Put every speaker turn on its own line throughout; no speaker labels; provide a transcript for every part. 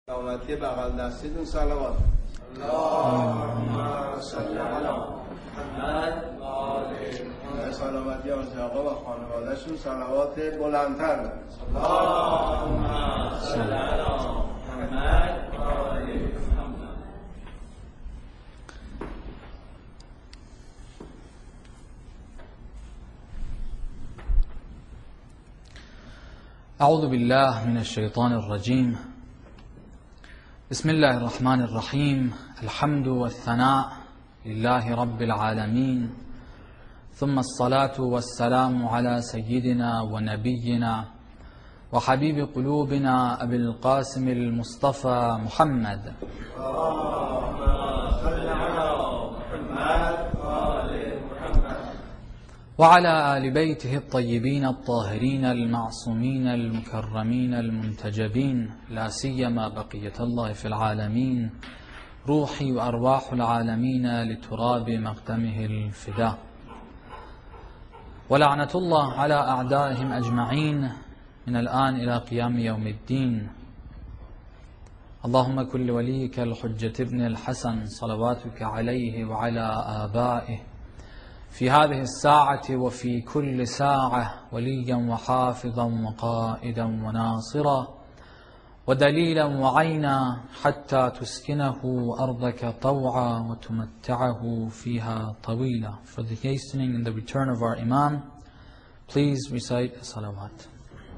سلامتی بغل دستیتون صلوات. اللهم صل علی محمد و آل محمد. سلامتی حاج آقا و خانواده‌شون صلوات بلندتر برن. اللهم صل علی محمد و آل محمد.
أعوذ بالله من الشيطان الرجيم. بسم الله الرحمن الرحيم. الحمد والثناء لله رب العالمين، ثم الصلاة والسلام على سيدنا ونبينا وحبيب قلوبنا أبي القاسم المصطفى محمد وعلى آل بيته الطيبين الطاهرين المعصومين المكرمين المنتجبين، لا سيما بقية الله في العالمين، روحي وأرواح العالمين لتراب مقدمه الفداء، ولعنة الله على أعدائهم أجمعين من الآن إلى قيام يوم الدين. اللهم كن لوليك الحجة ابن الحسن صلواتك عليه وعلى آبائه في هذه الساعة وفي كل ساعة وليا وحافظا وقائدا وناصرا ودليلا وعينا حتى تسكنه أرضك طوعا وتمتعه فيها طويلا. For the hastening and the return of our Imam, please recite a salawat.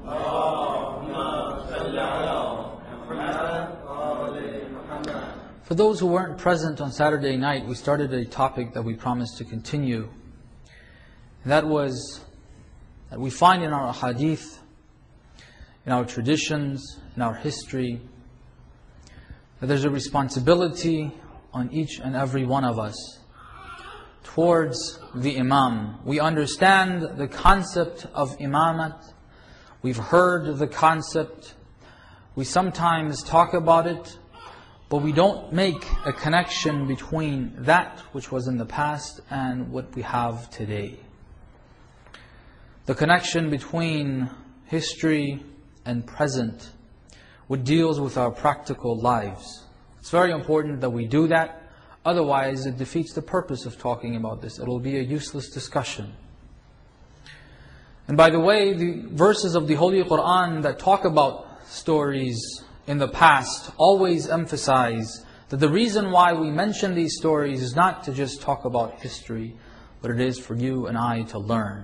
For those who weren't present on Saturday night, we started a topic that we promised to continue. That was that we find in our hadith, in our traditions, in our history, that there's a responsibility on each and every one of us towards the Imam. We understand the concept of imamat. We've heard the concept. We sometimes talk about it, but we don't make a connection between that which was in the past and what we have today. The connection between history and present, what deals with our practical lives. It's very important that we do that, otherwise it defeats the purpose of talking about this. It will be a useless discussion. And by the way, the verses of the Holy Quran that talk about stories in the past always emphasize that the reason why we mention these stories is not to just talk about history, but it is for you and I to learn.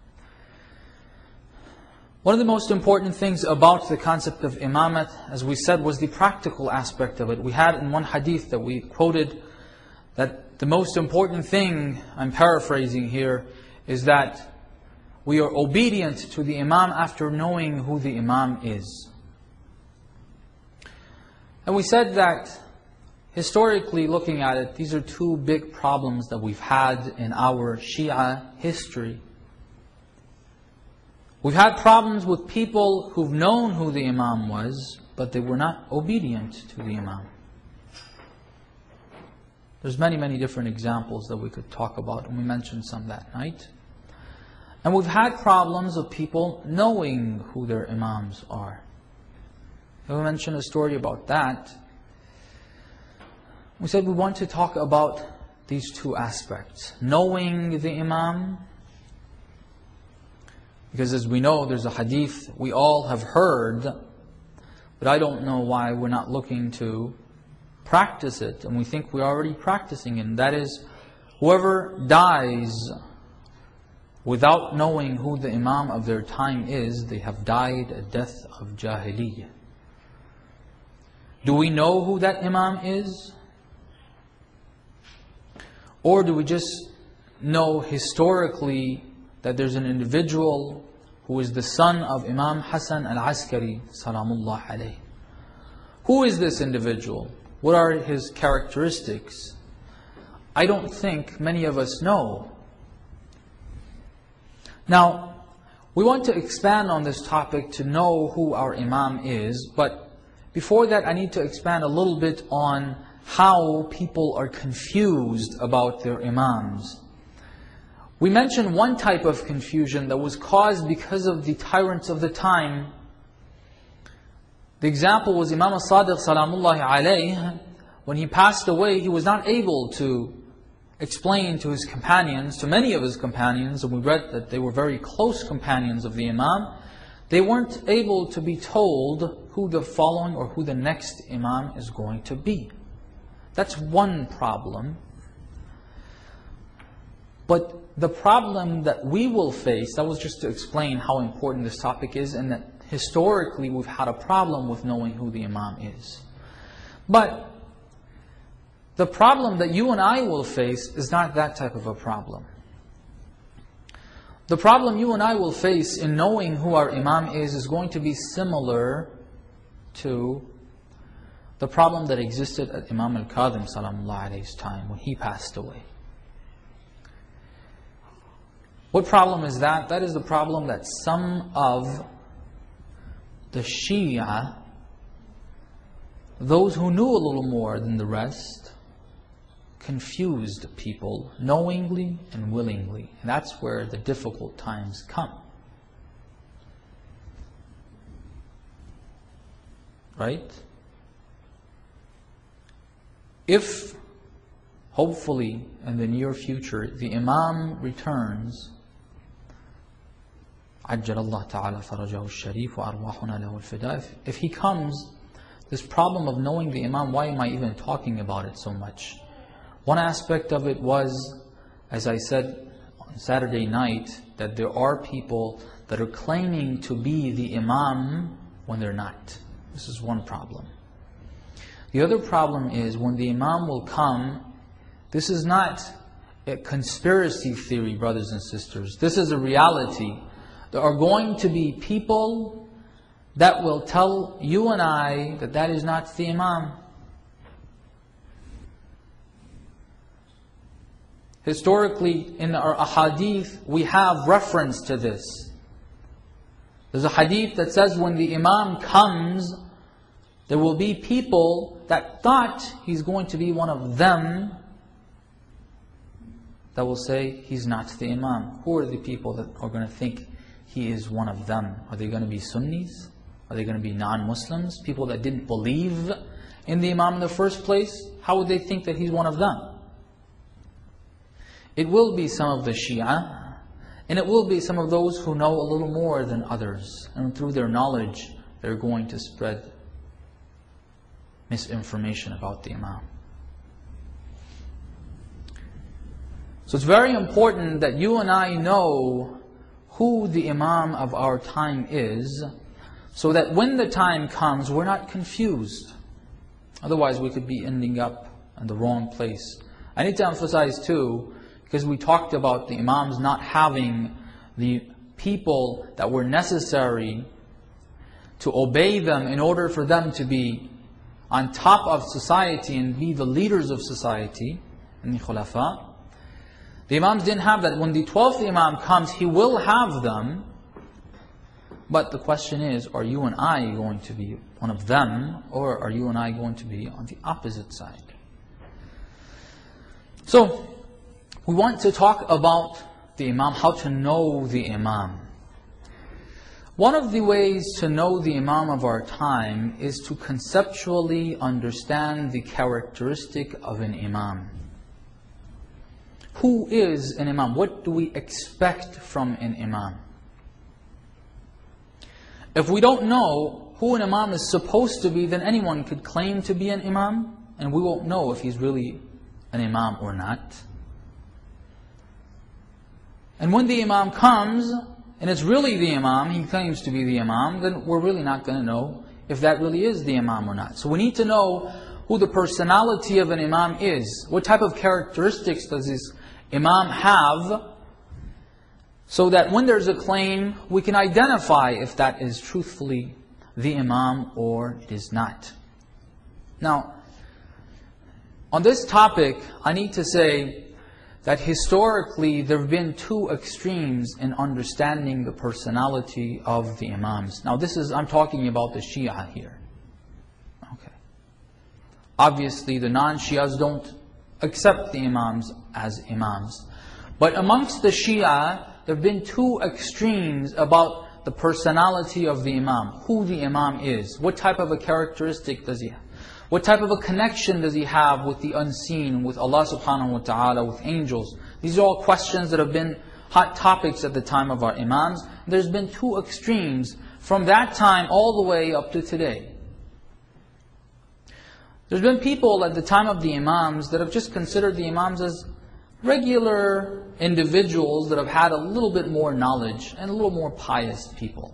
One of the most important things about the concept of imamat, as we said, was the practical aspect of it. We had in one hadith that we quoted that the most important thing, I'm paraphrasing here, is that we are obedient to the imam after knowing who the imam is. And we said that, historically looking at it, these are two big problems that we've had in our Shia history. We've had problems with people who've known who the Imam was, but they were not obedient to the Imam. There's many different examples that we could talk about, and we mentioned some that night. And we've had problems of people knowing who their Imams are. And we mentioned a story about that. We said we want to talk about these two aspects. Knowing the Imam, because as we know, there's a hadith we all have heard, but I don't know why we're not looking to practice it, and we think we're already practicing it. And that is, whoever dies without knowing who the Imam of their time is, they have died a death of Jahiliyyah. Do we know who that Imam is? Or do we just know historically that there's an individual who is the son of Imam Hassan al-Askari, salamullah alayh? Who is this individual? What are his characteristics? I don't think many of us know. Now, we want to expand on this topic to know who our Imam is, but before that I need to expand a little bit on how people are confused about their Imams. We mentioned one type of confusion that was caused because of the tyrants of the time The example was Imam al-Sadiq salamullahi alayhi. When he passed away, he was not able to explain to his companions, to many of his companions, and we read that they were very close companions of the Imam, they weren't able to be told who the following or who the next Imam is going to be. That's one problem. But the problem that we will face, that was just to explain how important this topic is, and that historically we've had a problem with knowing who the Imam is. But the problem that you and I will face is not that type of a problem. The problem you and I will face in knowing who our Imam is going to be similar to the problem that existed at Imam al-Kadhim salamullahi alayhi's time when he passed away. What problem is that? That is the problem that some of the Shia, those who knew a little more than the rest, confused people knowingly and willingly. And that's where the difficult times come. Right? If, hopefully, in the near future, the Imam returns, عجل الله تعالى فرجه الشريف وأرواحنا له الفداء. If he comes, this problem of knowing the Imam, why am I even talking about it so much? One aspect of it was, as I said on Saturday night, that there are people that are claiming to be the Imam when they're not. This is one problem. The other problem is when the Imam will come, this is not a conspiracy theory, brothers and sisters. This is a reality. There are going to be people that will tell you and I that that is not the Imam. Historically, in our ahadith, we have reference to this. There's a hadith that says when the Imam comes, there will be people that thought he's going to be one of them that will say he's not the Imam. Who are the people that are going to think he is one of them? Are they going to be Sunnis? Are they going to be non-Muslims? People that didn't believe in the Imam in the first place? How would they think that he's one of them? It will be some of the Shia, and it will be some of those who know a little more than others. And through their knowledge, they're going to spread misinformation about the Imam. So it's very important that you and I know who the Imam of our time is, so that when the time comes, we're not confused. Otherwise, we could be ending up in the wrong place. I need to emphasize too, because we talked about the Imams not having the people that were necessary to obey them in order for them to be on top of society and be the leaders of society, in the Khulafa. The Imams didn't have that. When the 12th Imam comes, he will have them. But the question is, are you and I going to be one of them, or are you and I going to be on the opposite side? So, we want to talk about the Imam, how to know the Imam. One of the ways to know the Imam of our time is to conceptually understand the characteristic of an Imam. Who is an Imam? What do we expect from an Imam? If we don't know who an Imam is supposed to be, then anyone could claim to be an Imam, and we won't know if he's really an Imam or not. And when the Imam comes, and it's really the Imam, he claims to be the Imam, then we're really not going to know if that really is the Imam or not. So we need to know who the personality of an Imam is. What type of characteristics does this Imam have, so that when there's a claim, we can identify if that is truthfully the Imam or it is not. Now, on this topic, I need to say that historically there have been two extremes in understanding the personality of the Imams. Now I'm talking about the Shia here. Okay. Obviously the non-Shias don't accept the Imams as Imams. But amongst the Shia, there have been two extremes about the personality of the Imam, who the Imam is, what type of a characteristic does he have, what type of a connection does he have with the unseen, with Allah subhanahu wa ta'ala, with angels. These are all questions that have been hot topics at the time of our Imams. There's been two extremes from that time all the way up to today. There's been people at the time of the Imams that have just considered the Imams as regular individuals that have had a little bit more knowledge and a little more pious people.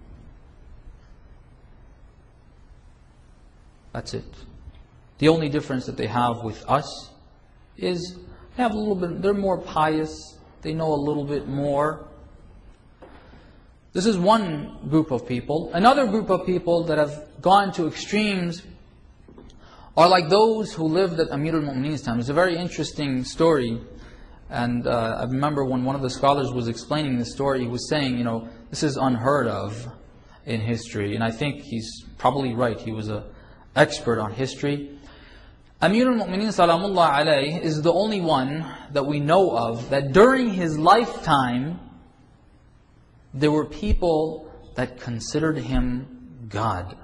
That's it. The only difference that they have with us is they have a little bit, they're more pious, they know a little bit more. This is one group of people. Another group of people that have gone to extremes are like those who lived at Amir al-Mu'mineen's time. It's a very interesting story. And I remember when one of the scholars was explaining this story, he was saying, this is unheard of in history. And I think he's probably right. He was an expert on history. Amir al-Mu'mineen salamullah alayh is the only one that we know of that during his lifetime, there were people that considered him God.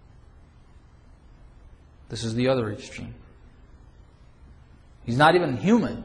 This is the other extreme. He's not even human.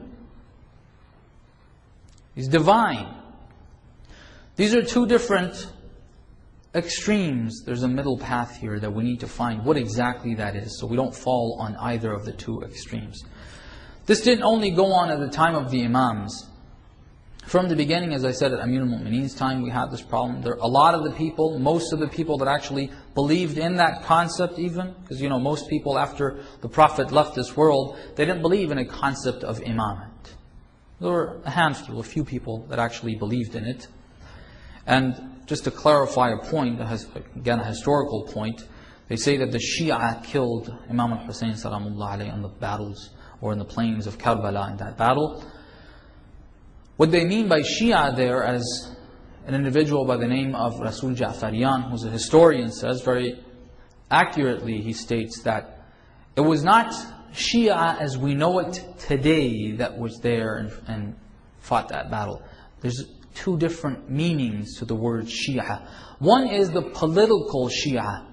He's divine. These are two different extremes. There's a middle path here that we need to find what exactly that is, so we don't fall on either of the two extremes. This didn't only go on at the time of the Imams. From the beginning, as I said, at Amir al-Mu'mineen's time, we had this problem. There are a lot of the people, most of the people that actually believed in that concept even, because most people after the Prophet left this world, they didn't believe in a concept of imamate. There were a handful, a few people that actually believed in it. And just to clarify a point, again a historical point, they say that the Shia killed Imam al-Hussein salamullah alayhi on the battles, or in the plains of Karbala in that battle. What they mean by Shia there, as an individual by the name of Rasul Ja'fariyan, who's a historian, says very accurately, he states that it was not Shia as we know it today that was there and fought that battle. There's two different meanings to the word Shia. One is the political Shia.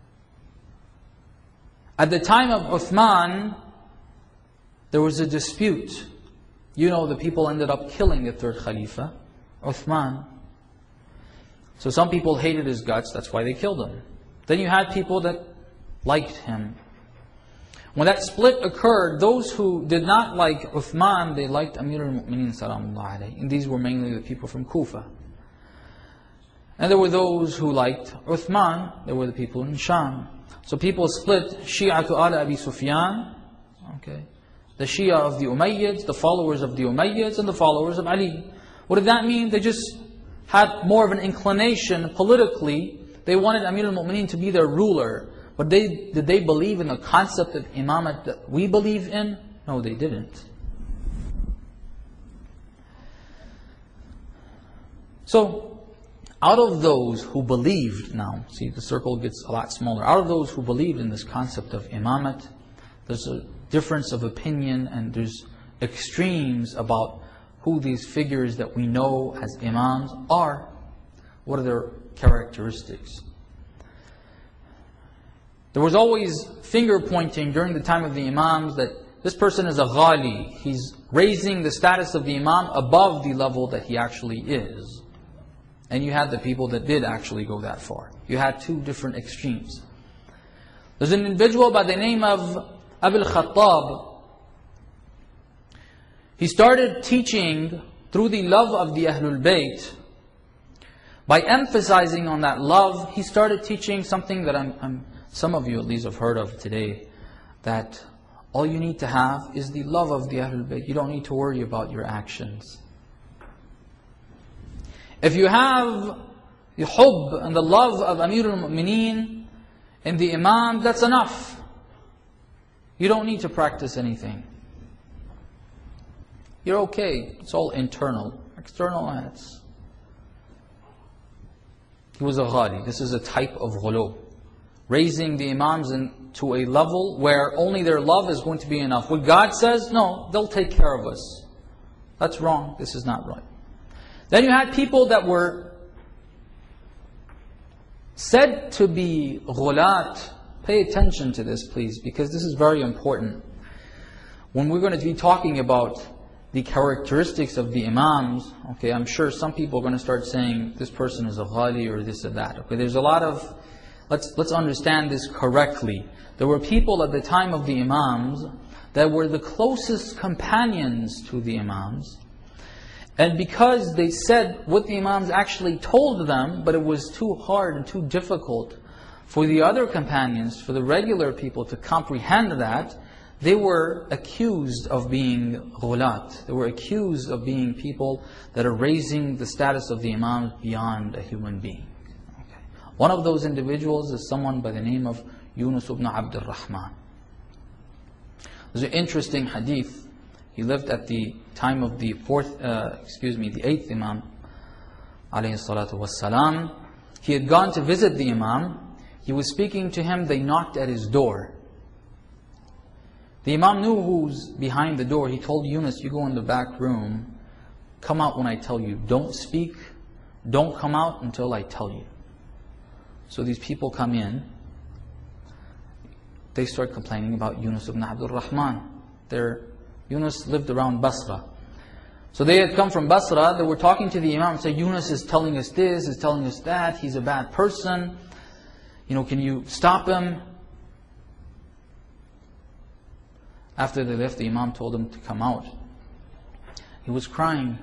At the time of Uthman, there was a dispute. The people ended up killing the third Khalifa, Uthman. So some people hated his guts, that's why they killed him. Then you had people that liked him. When that split occurred, those who did not like Uthman, they liked Amir al-Mu'mineen salamullah alayhi. And these were mainly the people from Kufa. And there were those who liked Uthman, there were the people in Sham. So people split Shia to Ala Abi Sufyan, the Shia of the Umayyads, the followers of the Umayyads, and the followers of Ali. What did that mean? They just had more of an inclination politically. They wanted Amir al-Mu'mineen to be their ruler. But did they believe in the concept of imamate that we believe in? No, they didn't. So, out of those who believed, now, see the circle gets a lot smaller. Out of those who believed in this concept of imamate, there's a difference of opinion and there's extremes about who these figures that we know as imams are. What are their characteristics? There was always finger pointing during the time of the Imams that this person is a ghali. He's raising the status of the Imam above the level that he actually is. And you had the people that did actually go that far. You had two different extremes. There's an individual by the name of Abu al-Khattab. He started teaching through the love of the Ahlul Bayt. By emphasizing on that love, he started teaching something that some of you at least have heard of today, that all you need to have is the love of the Ahlul Bayt. You don't need to worry about your actions. If you have the hubb and the love of Amir al-Mu'mineen and the Imam, that's enough. You don't need to practice anything. You're okay. It's all internal. External acts. He was a ghali. This is a type of ghulu. Raising the Imams to a level where only their love is going to be enough. What God says, no, they'll take care of us. That's wrong. This is not right. Then you had people that were said to be ghulat, pay attention to this please, because this is very important. When we're going to be talking about the characteristics of the Imams, okay, I'm sure some people are going to start saying this person is a ghali or this or that. Okay, there's a lot of, let's understand this correctly. There were people at the time of the Imams that were the closest companions to the Imams. And because they said what the Imams actually told them, but it was too hard and too difficult for the other companions, for the regular people to comprehend that, they were accused of being ghulat. They were accused of being people that are raising the status of the Imams beyond a human being. Okay. One of those individuals is someone by the name of Yunus ibn Abd al-Rahman. There's an interesting hadith. He lived at the time of the 8th Imam, alayhi salatu wassalam. He had gone to visit the Imam. He was speaking to him. They knocked at his door. The Imam knew who's behind the door. He told Yunus, you go in the back room. Come out when I tell you. Don't speak. Don't come out until I tell you. So these people come in. They start complaining about Yunus ibn Abd al-Rahman. Yunus lived around Basra. So they had come from Basra. They were talking to the Imam and said, Yunus is telling us this, is telling us that. He's a bad person. Can you stop him? After they left, the Imam told him to come out. He was crying.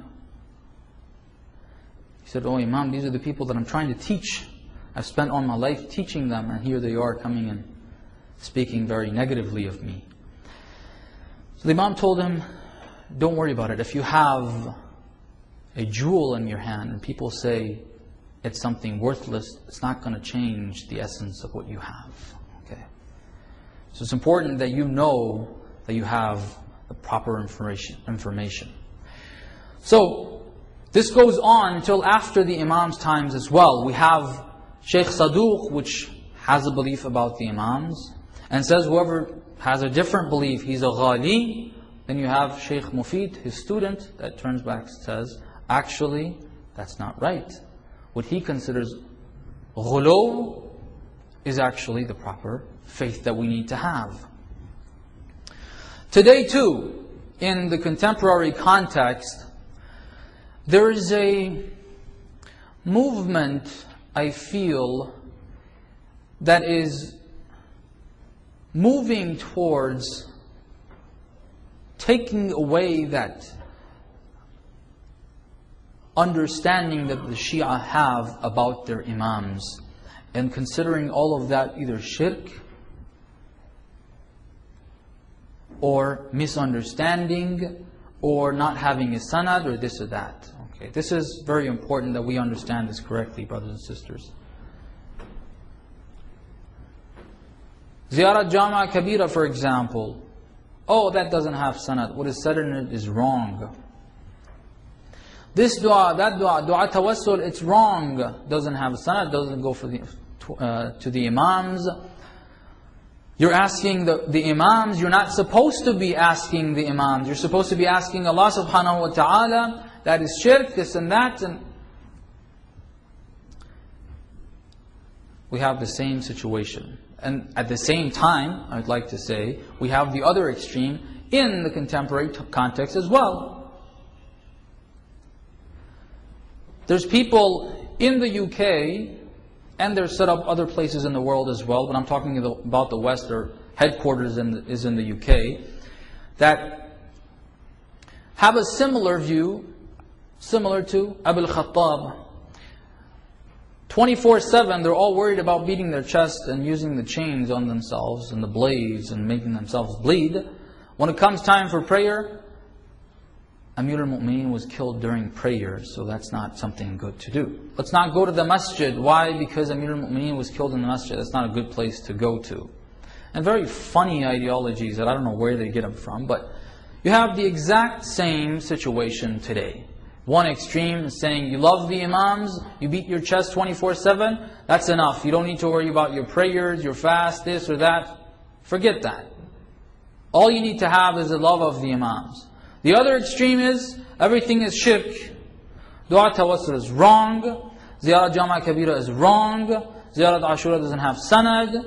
He said, oh Imam, these are the people that I'm trying to teach. I've spent all my life teaching them, and here they are coming and speaking very negatively of me. So the Imam told him, don't worry about it. If you have a jewel in your hand and people say it's something worthless, it's not going to change the essence of what you have. Okay. So it's important that you know that you have the proper information. So this goes on until after the Imam's times as well. We have Shaykh Saduq, which has a belief about the Imams, and says whoever has a different belief, he's a ghali. Then you have Shaykh Mufid, his student, that turns back and says, actually, that's not right. What he considers ghulu is actually the proper faith that we need to have. Today too, in the contemporary context, there is a movement, I feel, that is moving towards taking away that understanding that the Shia have about their Imams and considering all of that either shirk or misunderstanding or not having a sanad or this or that. Okay, this is very important that we understand this correctly, brothers and sisters. Ziyarat Jama Kabira, for example. Oh, that doesn't have sanad. What is said in it is wrong. This dua, that dua, dua tawassul, it's wrong. Doesn't have sanad, doesn't go for to the Imams. You're asking the Imams, you're not supposed to be asking the Imams. You're supposed to be asking Allah subhanahu wa ta'ala. That is shirk, this and that. And we have the same situation. And at the same time, I'd like to say, we have the other extreme in the contemporary context as well. There's people in the UK, and they're set up other places in the world as well, but I'm talking about the West, their headquarters is in the UK, that have a similar view, similar to Abu al-Khattab. 24/7, they're all worried about beating their chest and using the chains on themselves and the blades and making themselves bleed. When it comes time for prayer, Amir al-Mu'mineen was killed during prayer, so that's not something good to do. Let's not go to the masjid. Why? Because Amir al-Mu'mineen was killed in the masjid. That's not a good place to go to. And very funny ideologies that I don't know where they get them from, but you have the exact same situation today. One extreme is saying you love the Imams, you beat your chest 24/7, that's enough. You don't need to worry about your prayers, your fast, this or that. Forget that. All you need to have is the love of the Imams. The other extreme is everything is shirk. Dua tawassul is wrong. Ziyarat Jama Kabira is wrong. Ziyarat Ashura doesn't have sanad.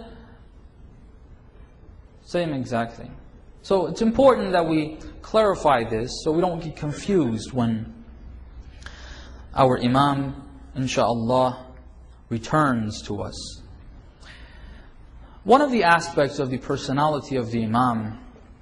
Same exact thing. So it's important that we clarify this so we don't get confused when our Imam, insha'Allah, returns to us. One of the aspects of the personality of the Imam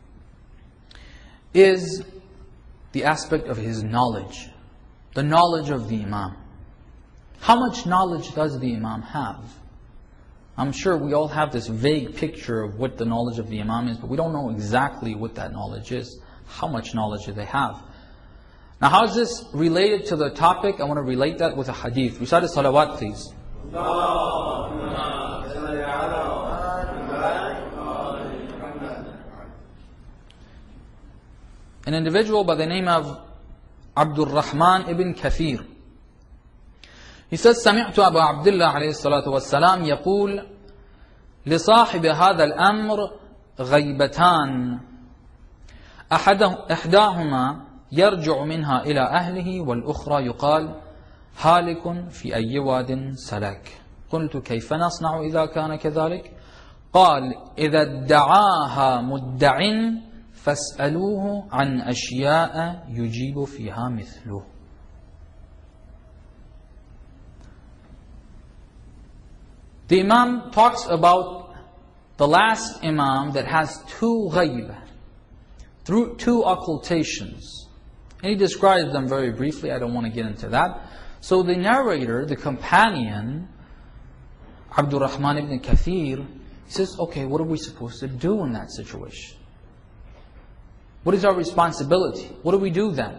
is the aspect of his knowledge. The knowledge of the Imam. How much knowledge does the Imam have? I'm sure we all have this vague picture of what the knowledge of the Imam is, but we don't know exactly what that knowledge is. How much knowledge do they have? Now, how is this related to the topic? I want to relate that with a hadith. Recite salawat, please. An individual by the name of Abdul Rahman ibn Kathir. He says, سمعت أبا عبد الله عليه الصلاة والسلام يقول لصاحب هذا الأمر غيبتان إحداهما يرجع منها إلى أهله والأخرى يقال هالك في أي واد سلك. قلت كيف نصنع إذا كان كذلك؟ قال إذا ادعاها مدع فاسألوه عن أشياء يجيب فيها مثله. The Imam talks about the last Imam that has two ghaib, through two occultations. And he describes them very briefly. I don't want to get into that. So the narrator, the companion, Abdul Rahman ibn Kathir, he says, okay, what are we supposed to do in that situation? What is our responsibility? What do we do then?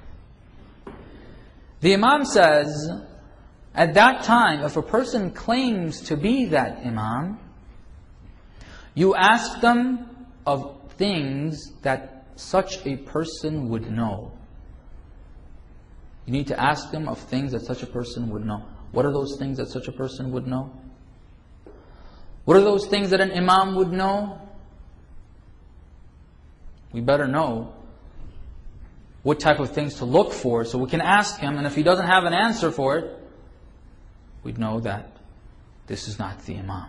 The Imam says, at that time, if a person claims to be that Imam, you ask them of things that such a person would know. You need to ask them of things that such a person would know. What are those things that such a person would know? What are those things that an Imam would know? We better know what type of things to look for so we can ask him, and if he doesn't have an answer for it, we'd know that this is not the Imam.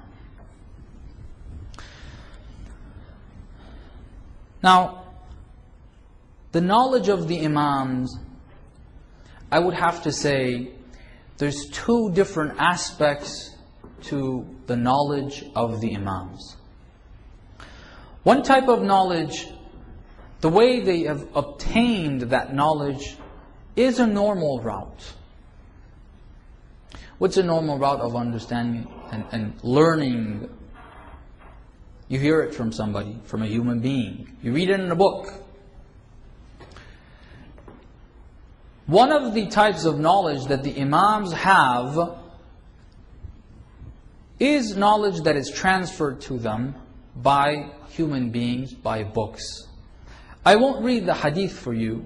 Now, the knowledge of the Imams, I would have to say, there's two different aspects to the knowledge of the Imams. One type of knowledge, the way they have obtained that knowledge, is a normal route. What's a normal route of understanding and learning? You hear it from somebody, from a human being. You read it in a book. One of the types of knowledge that the Imams have is knowledge that is transferred to them by human beings, by books. I won't read the hadith for you.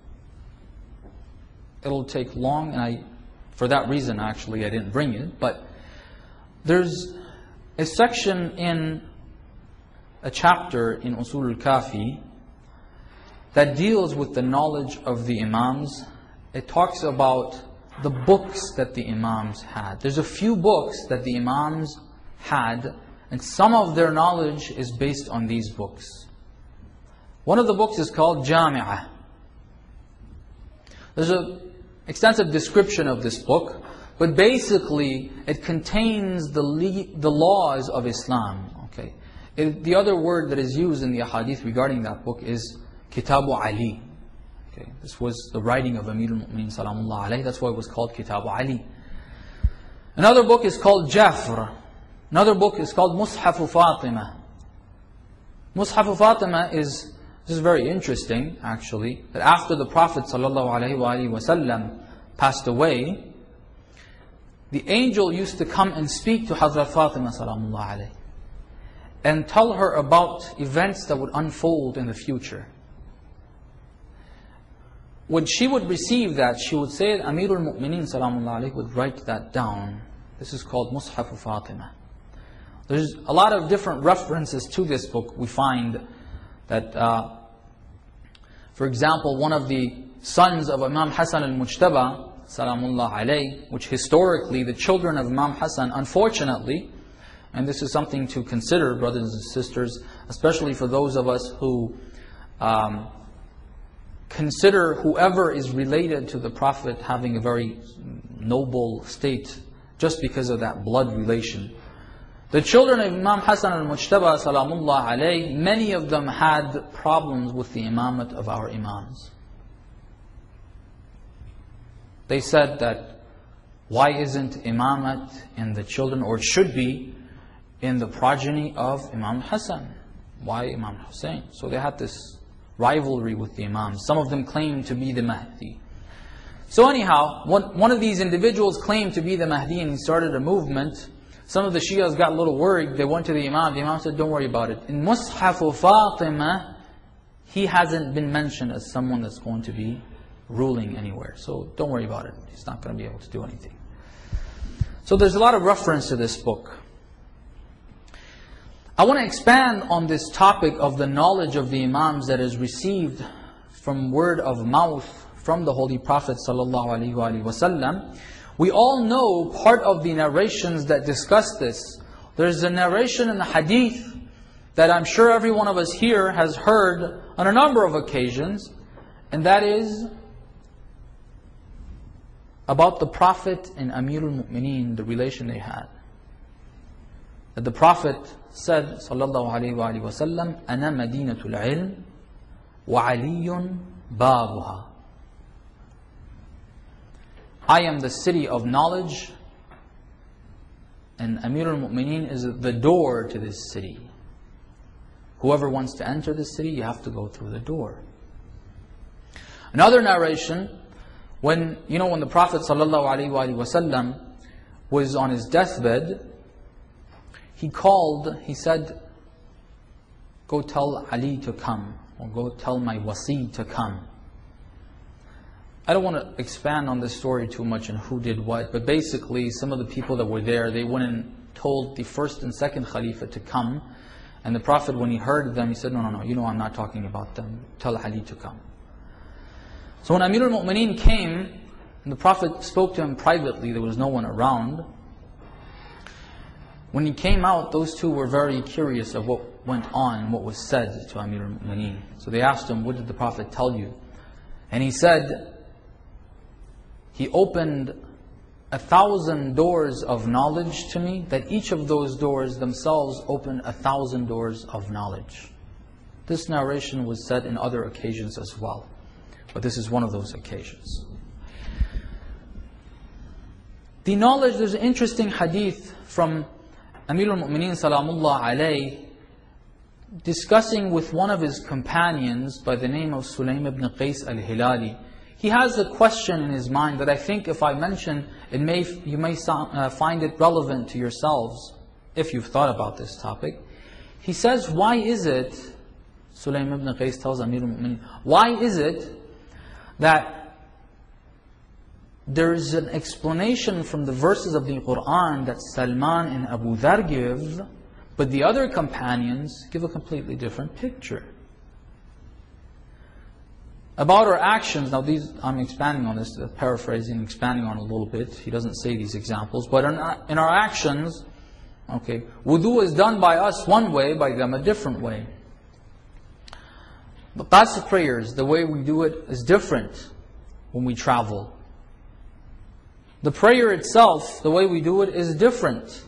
It'll take long, and for that reason, actually, I didn't bring it. But there's a section in a chapter in Usul al-Kafi that deals with the knowledge of the Imams. It talks about the books that the Imams had. There's a few books that the Imams had, and some of their knowledge is based on these books. One of the books is called Jami'ah. There's an extensive description of this book, but basically it contains the laws of Islam. Okay. The other word that is used in the ahadith regarding that book is Kitabu Ali. Okay. This was the writing of Amir al-Mu'mineen Salamullah alayhi. That's why it was called Kitabu Ali. Another book is called Jafr. Another book is called Mushafu Fatima. Mushafu Fatima is, this is very interesting actually, that after the Prophet ﷺ passed away, the angel used to come and speak to Hazrat Fatima Salamullah alayhi and tell her about events that would unfold in the future. When she would receive that, she would say, Amir al-Mu'mineen Salamullah alayhi would write that down. This is called Mushafu Fatima. There's a lot of different references to this book. We find that, for example, one of the sons of Imam Hassan al-Mujtaba, salamullah alayh, which historically the children of Imam Hassan, unfortunately, and this is something to consider, brothers and sisters, especially for those of us who consider whoever is related to the Prophet having a very noble state just because of that blood relation. The children of Imam Hassan al-Mujtaba salamullah alayh, many of them had problems with the imamat of our imams. They said that, why isn't imamat in the children, or it should be, in the progeny of Imam Hassan? Why Imam Hussein? So they had this rivalry with the imams. Some of them claimed to be the Mahdi. So anyhow, one of these individuals claimed to be the Mahdi and he started a movement. Some of the Shias got a little worried. They went to the Imam. The Imam said, don't worry about it. In Mushaf Fatima, he hasn't been mentioned as someone that's going to be ruling anywhere. So don't worry about it. He's not going to be able to do anything. So there's a lot of reference to this book. I want to expand on this topic of the knowledge of the Imams that is received from word of mouth from the Holy Prophet ﷺ. We all know part of the narrations that discuss this. There's a narration in the hadith that I'm sure every one of us here has heard on a number of occasions, and that is about the Prophet and Amirul Mu'mineen, the relation they had. That the Prophet said, sallallahu alayhi wa sallam, "Ana Madinatul ilm wa Aliyun babuha." I am the city of knowledge, and Amirul Mu'mineen is the door to this city. Whoever wants to enter the city, you have to go through the door. Another narration, when the Prophet ﷺ was on his deathbed, he said, go tell Ali to come, or go tell my wasi to come. I don't want to expand on this story too much and who did what, but basically some of the people that were there, they went and told the first and second Khalifa to come, and the Prophet, when he heard them, he said, no, I'm not talking about them, tell Ali to come. So when Amirul Mu'mineen came, and the Prophet spoke to him privately, there was no one around. When he came out, those two were very curious of what went on, what was said to Amirul Mu'mineen. So they asked him, what did the Prophet tell you? And he said, he opened 1,000 doors of knowledge to me, that each of those doors themselves opened 1,000 doors of knowledge. This narration was said in other occasions as well, but this is one of those occasions. The knowledge, there's an interesting hadith from Amirul Mu'mineen salamullah alayh, discussing with one of his companions by the name of Sulaym ibn Qais al-Hilali. He has a question in his mind that I think if I mention, you may find it relevant to yourselves, if you've thought about this topic. He says, why is it, Sulaym ibn Qais tells Amirul Mu'mineen, why is it that there is an explanation from the verses of the Qur'an that Salman and Abu Dhar give, but the other companions give a completely different picture? About our actions, now these, I'm expanding on this, paraphrasing, expanding on a little bit. He doesn't say these examples, but in our actions, okay, wudu is done by us one way, by them a different way. But that's the prayers, the way we do it is different when we travel. The prayer itself, the way we do it is different.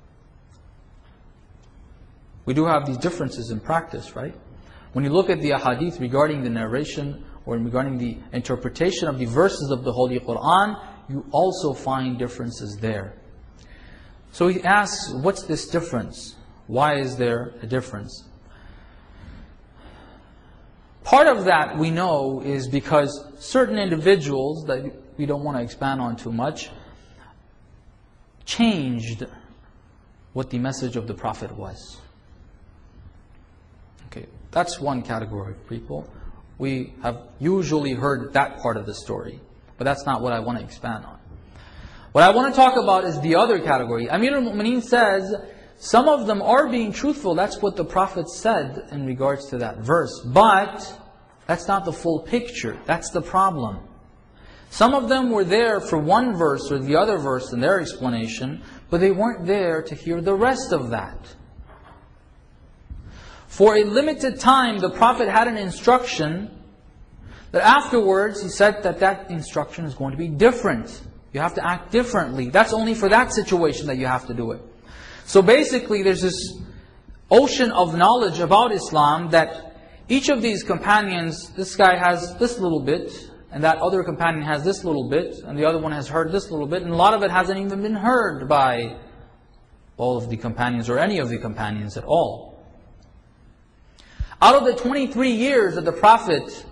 We do have these differences in practice, right? When you look at the ahadith regarding the narration or regarding the interpretation of the verses of the Holy Qur'an, you also find differences there. So he asks, what's this difference? Why is there a difference? Part of that we know is because certain individuals, that we don't want to expand on too much, changed what the message of the Prophet was. Okay, that's one category of people. We have usually heard that part of the story, but that's not what I want to expand on. What I want to talk about is the other category. Amirul Mu'mineen says, some of them are being truthful. That's what the Prophet said in regards to that verse. But that's not the full picture. That's the problem. Some of them were there for one verse or the other verse in their explanation, but they weren't there to hear the rest of that. For a limited time, the Prophet had an instruction that afterwards he said that that instruction is going to be different. You have to act differently. That's only for that situation that you have to do it. So basically there's this ocean of knowledge about Islam that each of these companions, this guy has this little bit, and that other companion has this little bit, and the other one has heard this little bit, and a lot of it hasn't even been heard by all of the companions or any of the companions at all. Out of the 23 years that the Prophet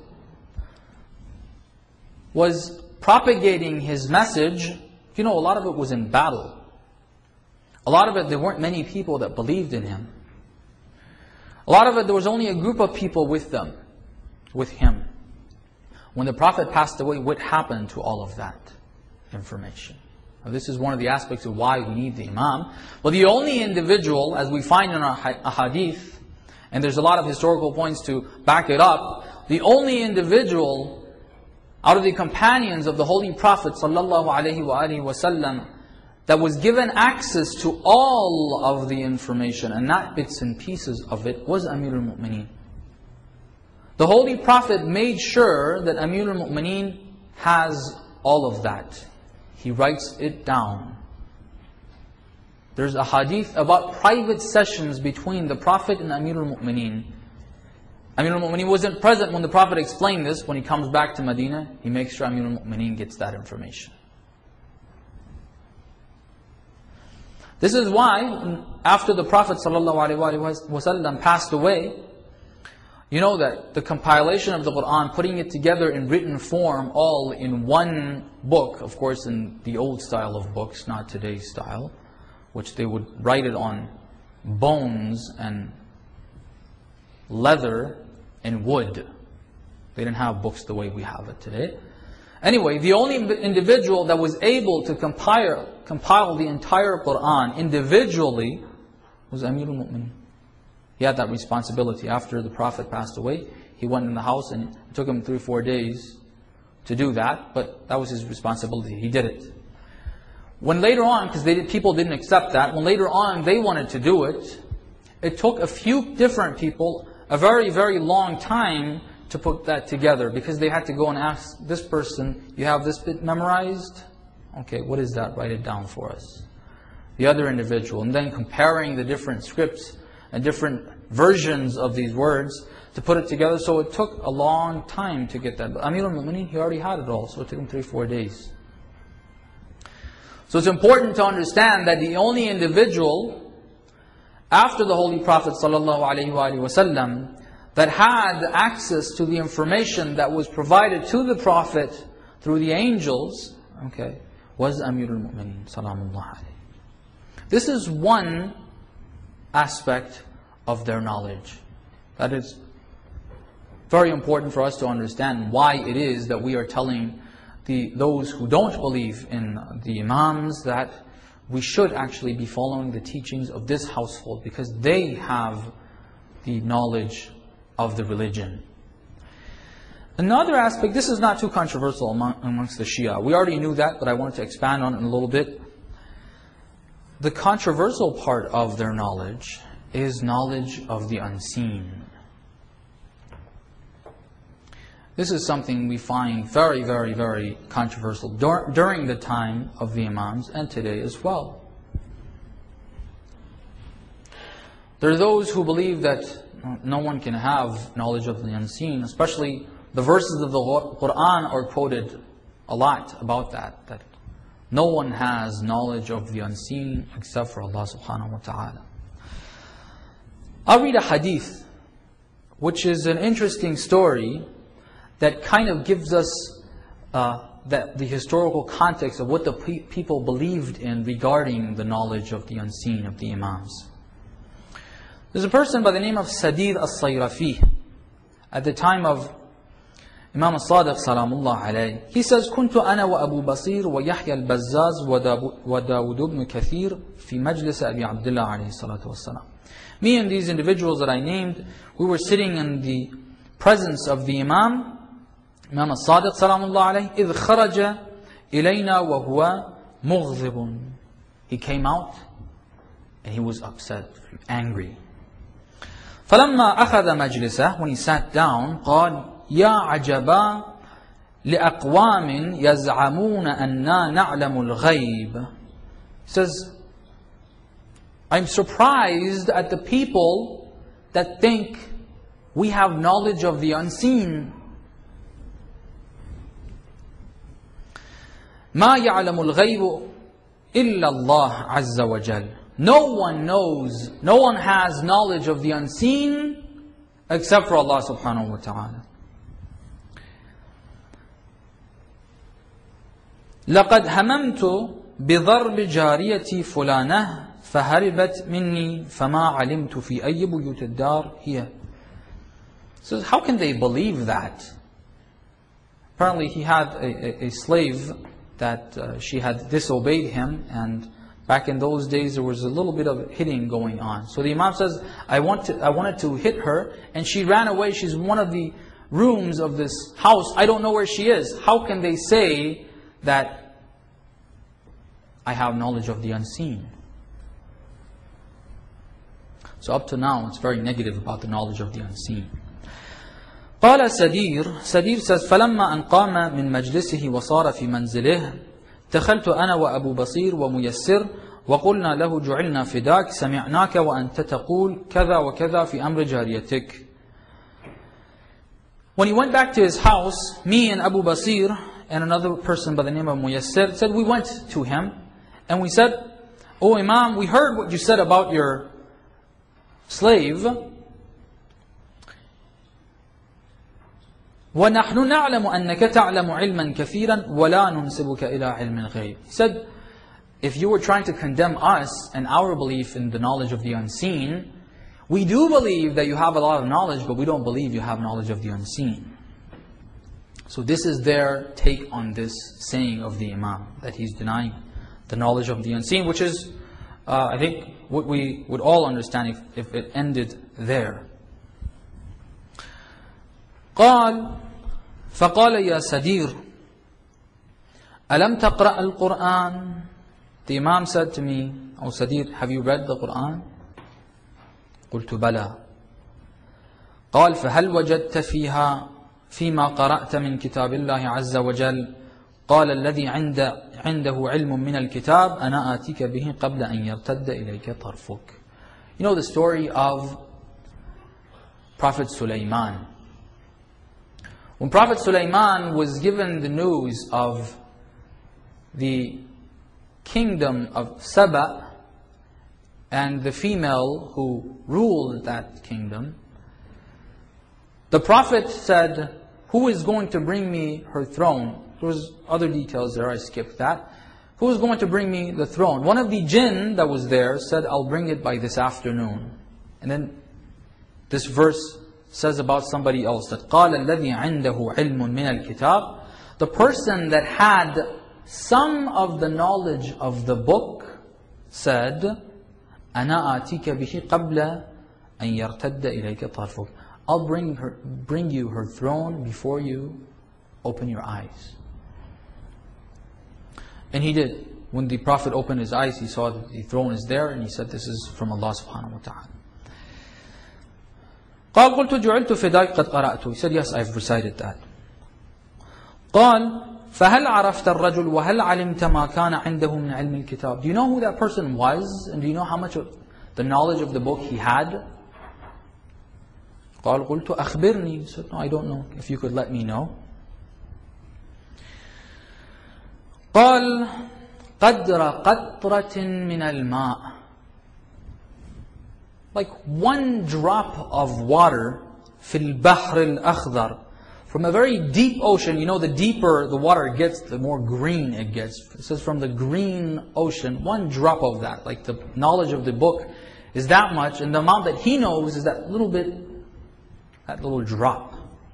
was propagating his message, a lot of it was in battle. A lot of it, there weren't many people that believed in him. A lot of it, there was only a group of people with him. When the Prophet passed away, what happened to all of that information? Now, this is one of the aspects of why we need the Imam. Well, the only individual, as we find in our hadith, and there's a lot of historical points to back it up, the only individual out of the companions of the Holy Prophet ﷺ that was given access to all of the information and not bits and pieces of it was Amir al-Mu'mineen. The Holy Prophet made sure that Amir al-Mu'mineen has all of that. He writes it down. There's a hadith about private sessions between the Prophet and Amir al-Mu'mineen. Amir al-Mu'mineen wasn't present when the Prophet explained this. When he comes back to Medina, he makes sure Amir al-Mu'mineen gets that information. This is why, after the Prophet ﷺ passed away, you know that the compilation of the Qur'an, putting it together in written form, all in one book, of course in the old style of books, not today's style, which they would write it on bones and leather and wood. They didn't have books the way we have it today. Anyway, the only individual that was able to compile the entire Qur'an individually was Amir al-Mu'mineen. He had that responsibility. After the Prophet passed away, he went in the house and it took him 3-4 days to do that, but that was his responsibility. He did it. When later on, because people didn't accept that, when later on they wanted to do it, it took a few different people a very, very long time to put that together, because they had to go and ask this person, you have this bit memorized? Okay, what is that? Write it down for us. The other individual, and then comparing the different scripts and different versions of these words to put it together. So it took a long time to get that. But Amir al-Mu'mineen, he already had it all, so it took him 3-4 days. So it's important to understand that the only individual after the Holy Prophet ﷺ that had access to the information that was provided to the Prophet through the angels, was Amir al-Mu'mineen Salamullah alayhi. This is one aspect of their knowledge. That is very important for us to understand why it is that we are telling those who don't believe in the Imams that we should actually be following the teachings of this household, because they have the knowledge of the religion. Another aspect, this is not too controversial amongst the Shia. We already knew that, but I wanted to expand on it a little bit. The controversial part of their knowledge is knowledge of the unseen. This is something we find very, very, very controversial during the time of the Imams and today as well. There are those who believe that no one can have knowledge of the unseen, especially the verses of the Qur'an are quoted a lot about that, that no one has knowledge of the unseen except for Allah subhanahu wa ta'ala. I'll read a hadith, which is an interesting story that kind of gives us the historical context of what the people believed in regarding the knowledge of the unseen of the Imams. There's a person by the name of Sadid al-Sayrafi. At the time of Imam al-Sadiq salamullah alayhi, he says, كنت أنا وأبو بصير ويحيى البزاز وداود بن كثير في مجلس أبي عبد الله عليه الصلاة والسلام. Me and these individuals that I named, we were sitting in the presence of the Imam, Imam al-Sadiq salamullah alayhi, إِذْ خَرَجَ إِلَيْنَا وَهُوَ مُغْضِبٌ. He came out and he was upset, angry. فَلَمَّا أَخَذَ مَجْلِسَهُ, when he sat down, قال يَا عَجَبًا لِأَقْوَامٍ يَزْعَمُونَ أَنَّا نَعْلَمُ الْغَيْبِ. He says, I'm surprised at the people that think we have knowledge of the unseen. مَا يَعْلَمُ الْغَيْبُ إِلَّا اللَّهُ عَزَّ وَجَلَّ. No one knows, no one has knowledge of the unseen except for Allah subhanahu wa ta'ala. لَقَدْ هَمَمْتُ بِضَرْبِ جَارِيَتِي فُلَانَةٍ فَهَرِبَتْ مِنِّي فَمَا عَلِمْتُ فِي أَيِّ بُيُوتِ الدَّارِ هِيَ. So how can they believe that? Apparently he had a slave that she had disobeyed him, and back in those days there was a little bit of hitting going on. So the Imam says, I wanted to hit her, and she ran away. She's in one of the rooms of this house. I don't know where she is. How can they say that I have knowledge of the unseen? So up to now it's very negative about the knowledge of the unseen. قال سدير says فلما أن قام من مجلسه وصار في منزله دخلت أنا وأبو بصير وميسر وقلنا له جعلنا فداك سمعناك وأنت تقول كذا وكذا في أمر جاريتك. When he went back to his house, me and Abu Basir and another person by the name of Muyassir said, we went to him and we said, "Oh Imam, we heard what you said about your slave. وَنَحْنُ نَعْلَمُ أَنَّكَ تَعْلَمُ عِلْمًا كَثِيرًا وَلَا نُنْسِبُكَ إِلَىٰ عِلْمِ الْغَيْبِ." He said, if you were trying to condemn us and our belief in the knowledge of the unseen, we do believe that you have a lot of knowledge, but we don't believe you have knowledge of the unseen. So this is their take on this saying of the Imam, that he's denying the knowledge of the unseen, which is, I think, what we would all understand if it ended there. قال فقال يا سدير ألم تقرأ القرآن. The Imam said to me, "Oh Sadir, have you read the Quran?" قلت بلى. قال فهل وجدت فيما قرأت من كتاب الله عز وجل قال الذي عنده علم من الكتاب أنا آتيك به قبل أن يرتد إليك طرفك. You know the story of Prophet Sulaiman. When Prophet Sulaiman was given the news of the kingdom of Saba and the female who ruled that kingdom, the Prophet said, who is going to bring me her throne? There was other details there, I skipped that. Who is going to bring me the throne? One of the jinn that was there said, I'll bring it by this afternoon. And then this verse says about somebody else that قال الذي عنده علم من الكتاب, the person that had some of the knowledge of the book said أنا آتيك به قبل أن يرتد إليك طرفك. I'll bring you her throne before you open your eyes. And he did. When the Prophet opened his eyes, he saw that the throne is there, and he said, this is from Allah subhanahu wa ta'ala. قال قلت جعلت فداك قد قرأته. He said, yes, I've recited that. قال فهل عرفت الرجل وهل علمت ما كان عنده من علم الكتاب. Do you know who that person was? And do you know how much of the knowledge of the book he had? قال قلت أخبرني. He said, no, I don't know. If you could let me know. قال قدر قطرة من الماء. Like one drop of water في البحر الأخضر. From a very deep ocean. You know, the deeper the water gets, the more green it gets. It says from the green ocean, one drop of that. Like the knowledge of the book is that much, and the amount that he knows is that little bit, that little drop.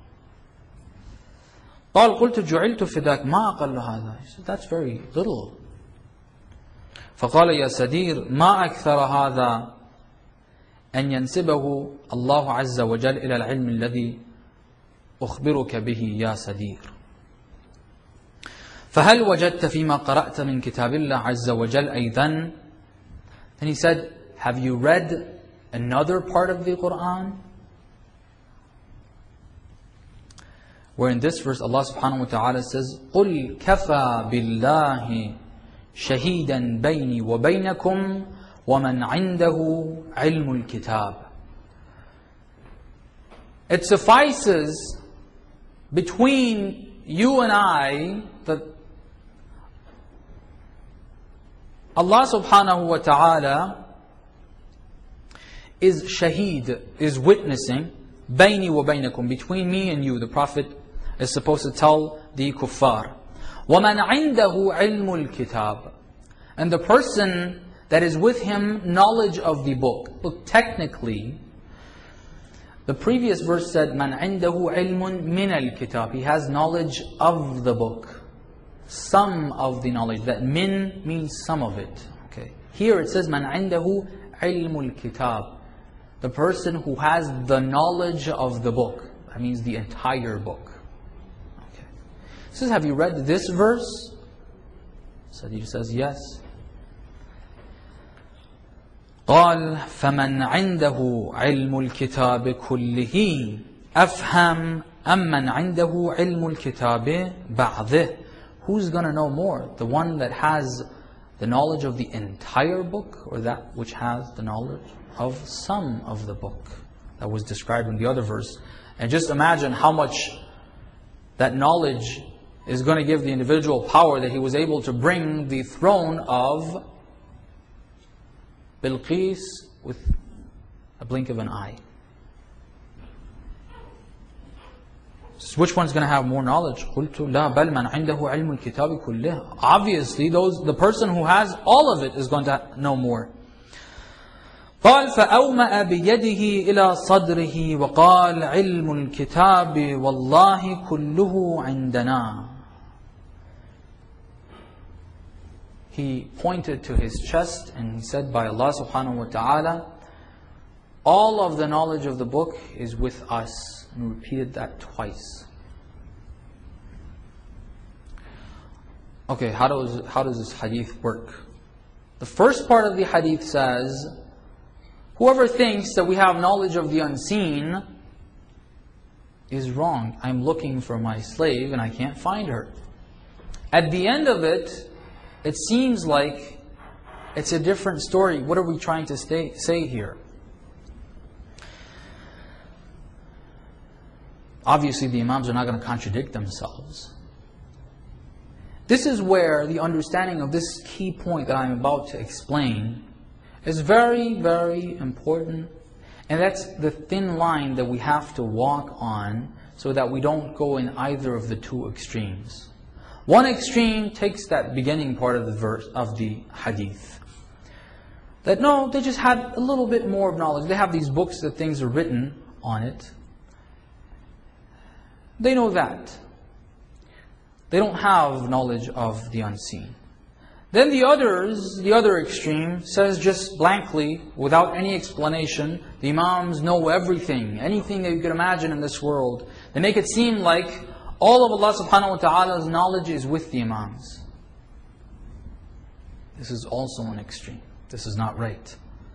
قال قلت جعلت فداك ما أقل هذا. He said, that's very little. فقال يا سدير ما أكثر هذا أن ينسبه الله عز وجل إلى العلم الذي أخبرك به يا سدير. فهل وجدت فيما قرأت من كتاب الله عز وجل أيضا. And he said, have you read another part of the Quran? Where in this verse Allah subhanahu wa ta'ala says, قُلْ كَفَى بِاللَّهِ شَهِيدًا بَيْنِي وَبَيْنَكُمْ وَمَنْ عِنْدَهُ عِلْمُ الْكِتَابِ. It suffices between you and I that Allah subhanahu wa ta'ala is shaheed, is witnessing, bayni wa baynakum, between me and you. The Prophet is supposed to tell the kuffar. وَمَنْ عِنْدَهُ عِلْمُ الْكِتَابِ. And the person that is with him knowledge of the book. Look, technically, the previous verse said, مَنْ عِنْدَهُ عِلْمٌ مِنَ الْكِتَابِ. He has knowledge of the book. Some of the knowledge. That min means some of it. Okay. Here it says, مَنْ عِنْدَهُ عِلْمُ الْكِتَابِ. The person who has the knowledge of the book. That means the entire book. Okay. He says, have you read this verse? Sadir says, yes. قال فمن عنده علم الكتاب كله أفهم أمن عنده علم الكتاب بعضه. Who's going to know more? The one that has the knowledge of the entire book, or that which has the knowledge of some of the book that was described in the other verse? And just imagine how much that knowledge is going to give the individual power that he was able to bring the throne of Bilqis with a blink of an eye. So which one's going to have more knowledge? قُلْتُ لَا بَلْ مَنْ عِنْدَهُ عِلْمُ الْكِتَابِ كُلِّهِ. Obviously, the person who has all of it is going to know more. قال فأومأ بيده إلى صدره وقال علم الكتاب والله كله عندنا. He pointed to his chest and he said, by Allah subhanahu wa ta'ala, all of the knowledge of the book is with us. And repeated that twice. Okay, how does this hadith work? The first part of the hadith says, whoever thinks that we have knowledge of the unseen is wrong. I'm looking for my slave and I can't find her. At the end of it, it seems like it's a different story. What are we trying to say here? Obviously, the Imams are not going to contradict themselves. This is where the understanding of this key point that I'm about to explain is very, very important. And that's the thin line that we have to walk on so that we don't go in either of the two extremes. One extreme takes that beginning part of the verse of the hadith. That no, they just had a little bit more of knowledge. They have these books that things are written on it. They know that. They don't have knowledge of the unseen. Then the other extreme says just blankly, without any explanation, the Imams know everything, anything that you could imagine in this world. They make it seem like all of Allah subhanahu wa ta'ala's knowledge is with the Imams. This is also an extreme. This is not right.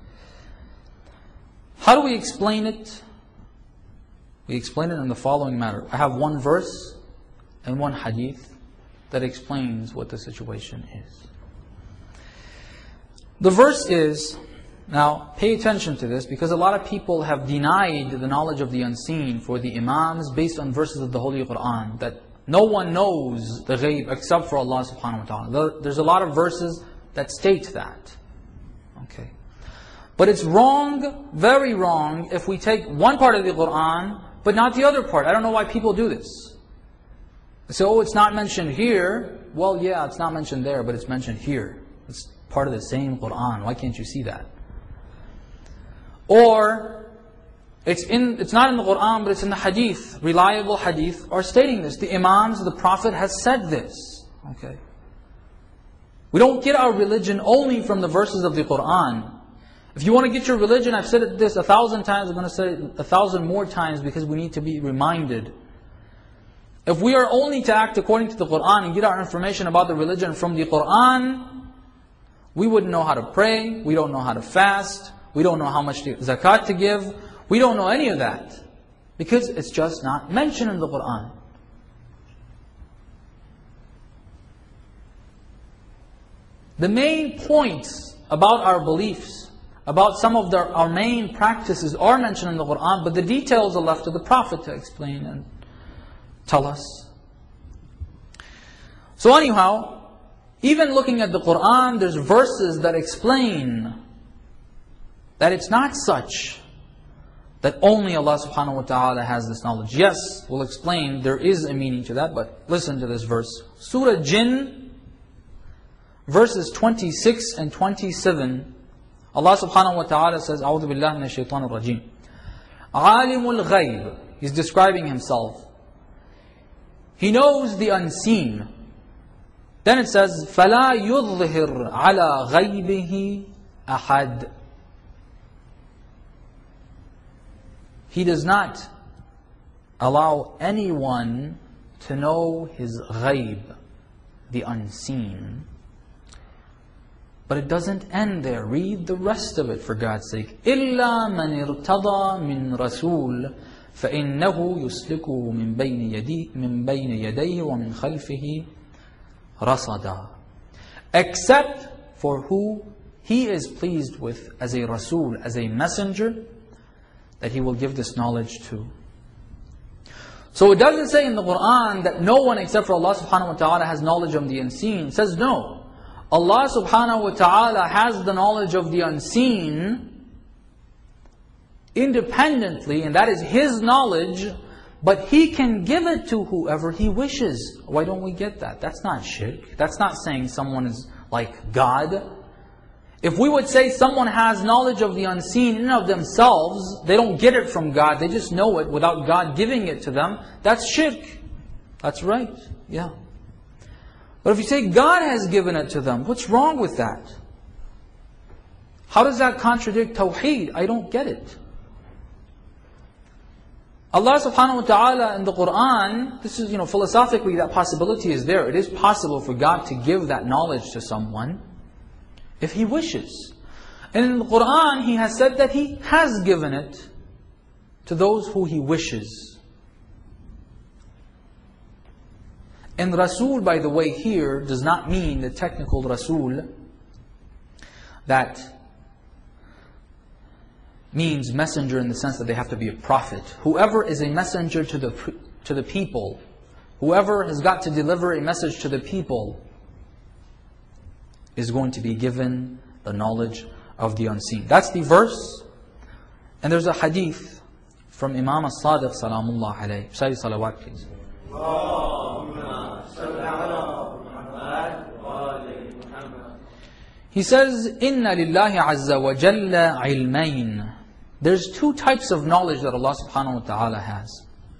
How do we explain it? We explain it in the following manner. I have one verse and one hadith that explains what the situation is. The verse is, now pay attention to this, because a lot of people have denied the knowledge of the unseen for the Imams based on verses of the Holy Quran, that no one knows the ghaib except for Allah subhanahu wa ta'ala. There's a lot of verses that state that. Okay. But it's wrong, very wrong, if we take one part of the Quran but not the other part. I don't know why people do this. They say, oh, it's not mentioned here. Well, yeah, it's not mentioned there, but it's mentioned here. It's part of the same Quran. Why can't you see that? Or, it's not in the Quran, but it's in the hadith. Reliable hadith are stating this. The Imams, the Prophet has said this. Okay. We don't get our religion only from the verses of the Quran. If you want to get your religion, I've said this 1,000 times, I'm going to say it 1,000 more times because we need to be reminded If we are only to act according to the Qur'an and get our information about the religion from the Qur'an, we wouldn't know how to pray, we don't know how to fast, we don't know how much zakat to give, we don't know any of that. Because it's just not mentioned in the Qur'an. The main points about our beliefs, about some of our main practices are mentioned in the Qur'an, but the details are left to the Prophet to explain and tell us. So anyhow, even looking at the Qur'an, there's verses that explain that it's not such that only Allah subhanahu wa ta'ala has this knowledge. Yes, we'll explain, there is a meaning to that, but listen to this verse. Surah Jinn, verses 26 and 27, Allah subhanahu wa ta'ala says, أعوذ بالله من الشيطان الرجيم. عالم الغيب, He's describing Himself. He knows the unseen. Then it says, فَلَا يُظْهِرْ عَلَى غَيْبِهِ أَحَدٍ. He does not allow anyone to know His ghaib, the unseen. But it doesn't end there. Read the rest of it for God's sake. إِلَّا مَنِ ارْتَضَى مِنْ رَسُولٍ فَإِنَّهُ يُسْلِكُهُ مِنْ بَيْنِ يَدَيْهِ وَمِنْ خَلْفِهِ رَصَدًا. Except for who He is pleased with as a Rasul, as a messenger, that He will give this knowledge to. So it doesn't say in the Qur'an that no one except for Allah subhanahu wa ta'ala has knowledge of the unseen. It says no. Allah subhanahu wa ta'ala has the knowledge of the unseen independently, and that is His knowledge, but He can give it to whoever He wishes. Why don't we get that? That's not shirk. That's not saying someone is like God. If we would say someone has knowledge of the unseen in and of themselves, they don't get it from God, they just know it without God giving it to them, that's shirk. That's right, yeah. But if you say God has given it to them, what's wrong with that? How does that contradict Tawheed? I don't get it. Allah subhanahu wa ta'ala in the Qur'an, this is, philosophically that possibility is there. It is possible for God to give that knowledge to someone if He wishes. And in the Qur'an, He has said that He has given it to those who He wishes. And Rasul, by the way, here does not mean the technical Rasul that means messenger in the sense that they have to be a prophet. Whoever is a messenger to the people, whoever has got to deliver a message to the people, is going to be given the knowledge of the unseen. That's the verse. And there's a hadith from Imam As-Sadiq Salamullah alayhi. Say salawat please. He says, Inna lillahi azza wa jalla ilmain. There's two types of knowledge that Allah subhanahu wa ta'ala has.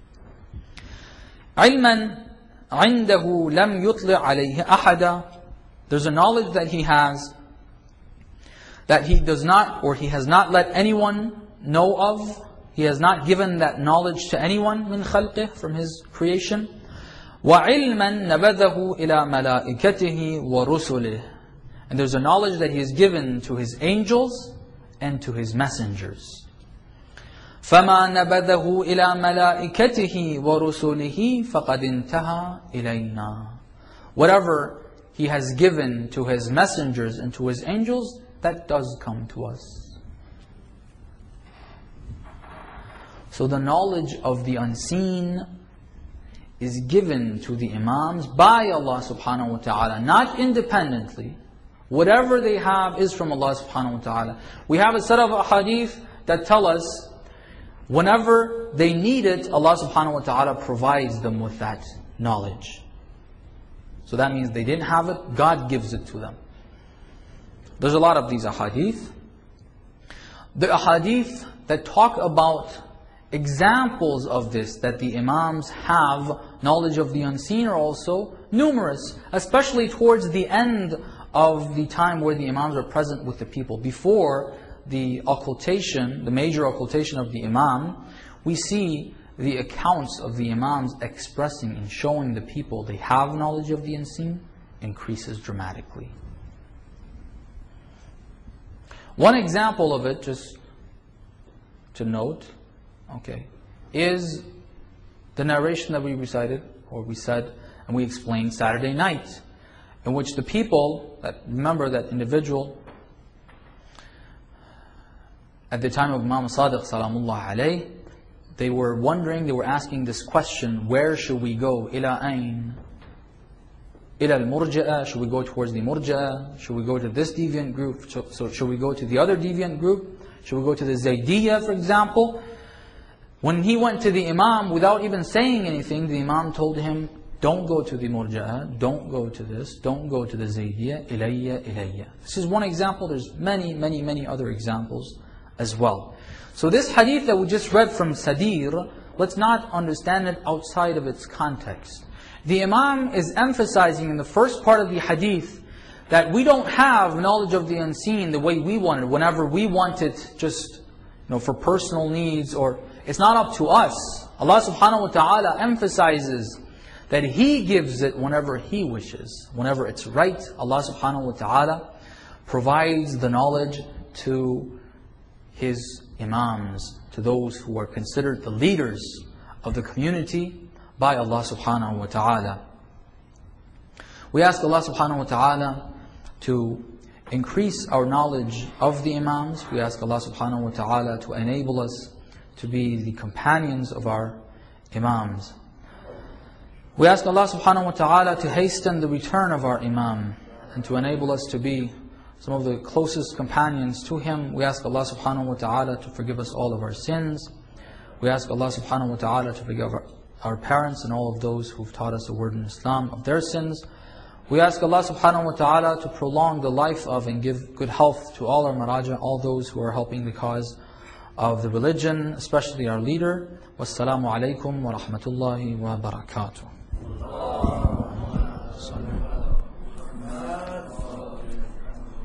Ilman indahu lam yutli' alayhi ahada. There's a knowledge that He has that He does not, or He has not let anyone know of. He has not given that knowledge to anyone min khalqih, from His creation. وَعِلْمًا نَبَذَهُ إِلَى مَلَائِكَتِهِ وَرُسُلِهِ. And there's a knowledge that He has given to His angels and to His messengers. فَمَا نَبَذَهُ إِلَى مَلَائِكَتِهِ وَرُسُلِهِ فَقَدْ انْتَهَى إِلَيْنَا. Whatever He has given to His messengers and to His angels, that does come to us. So the knowledge of the unseen is given to the Imams by Allah subhanahu wa ta'ala, not independently. Whatever they have is from Allah subhanahu wa ta'ala. We have a set of ahadith that tell us whenever they need it, Allah subhanahu wa ta'ala provides them with that knowledge. So that means they didn't have it, God gives it to them. There's a lot of these ahadith. The ahadith that talk about examples of this, that the Imams have knowledge of the unseen, are also numerous, especially towards the end of the time where the Imams are present with the people. Before the occultation, the major occultation of the Imam, we see the accounts of the Imams expressing and showing the people they have knowledge of the unseen increases dramatically. One example of it, just to note, is the narration that we recited, or we said, and we explained Saturday night, in which the people, remember that individual, at the time of Imam Sadiq Salamullah alayh, they were wondering, they were asking this question, where should we go? Ila ayn? Ila al-murji'ah? Should we go towards the murji'ah? Should we go to this deviant group? So should we go to the other deviant group? Should we go to the Zaydiyah, for example? When he went to the Imam, without even saying anything, the Imam told him, don't go to the murji'ah, don't go to this, don't go to the Zaydiyah, ilayya, ilayya. This is one example. There's many, many, many other examples as well. So this hadith that we just read from Sadir, let's not understand it outside of its context. The Imam is emphasizing in the first part of the hadith that we don't have knowledge of the unseen the way we want it, whenever we want it, just for personal needs, or it's not up to us. Allah subhanahu wa ta'ala emphasizes that He gives it whenever He wishes. Whenever it's right, Allah subhanahu wa ta'ala provides the knowledge to His Imams, to those who are considered the leaders of the community by Allah subhanahu wa ta'ala. We ask Allah subhanahu wa ta'ala to increase our knowledge of the Imams. We ask Allah subhanahu wa ta'ala to enable us to be the companions of our Imams. We ask Allah subhanahu wa ta'ala to hasten the return of our Imam and to enable us to be some of the closest companions to him. We ask Allah subhanahu wa ta'ala to forgive us all of our sins. We ask Allah subhanahu wa ta'ala to forgive our parents and all of those who've taught us the word in Islam of their sins. We ask Allah subhanahu wa ta'ala to prolong the life of and give good health to all our maraja, all those who are helping the cause of the religion, especially our leader. Wassalamu alaikum wa rahmatullahi wa barakatuh.